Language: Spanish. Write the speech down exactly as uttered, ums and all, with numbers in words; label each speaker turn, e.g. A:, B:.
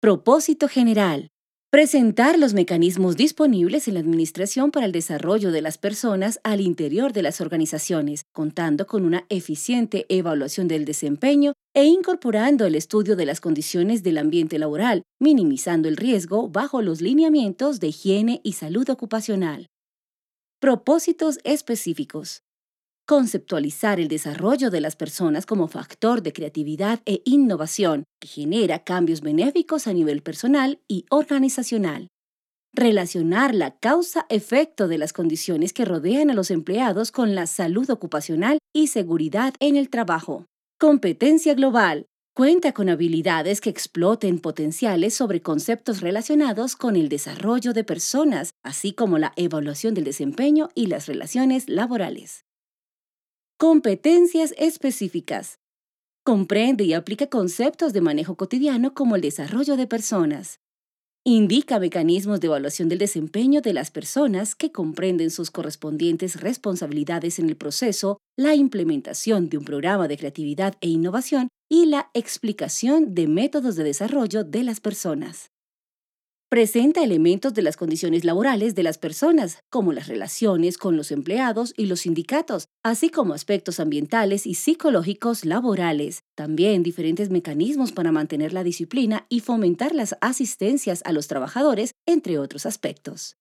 A: Propósito general. Presentar los mecanismos disponibles en la Administración para el desarrollo de las personas al interior de las organizaciones, contando con una eficiente evaluación del desempeño e incorporando el estudio de las condiciones del ambiente laboral, minimizando el riesgo bajo los lineamientos de higiene y salud ocupacional. Propósitos específicos. Conceptualizar el desarrollo de las personas como factor de creatividad e innovación que genera cambios benéficos a nivel personal y organizacional. Relacionar la causa-efecto de las condiciones que rodean a los empleados con la salud ocupacional y seguridad en el trabajo. Competencia global. Cuenta con habilidades que exploten potenciales sobre conceptos relacionados con el desarrollo de personas, así como la evaluación del desempeño y las relaciones laborales. Competencias específicas. Comprende y aplica conceptos de manejo cotidiano como el desarrollo de personas. Indica mecanismos de evaluación del desempeño de las personas que comprenden sus correspondientes responsabilidades en el proceso, la implementación de un programa de creatividad e innovación y la explicación de métodos de desarrollo de las personas. Presenta elementos de las condiciones laborales de las personas, como las relaciones con los empleados y los sindicatos, así como aspectos ambientales y psicológicos laborales. También diferentes mecanismos para mantener la disciplina y fomentar las asistencias a los trabajadores, entre otros aspectos.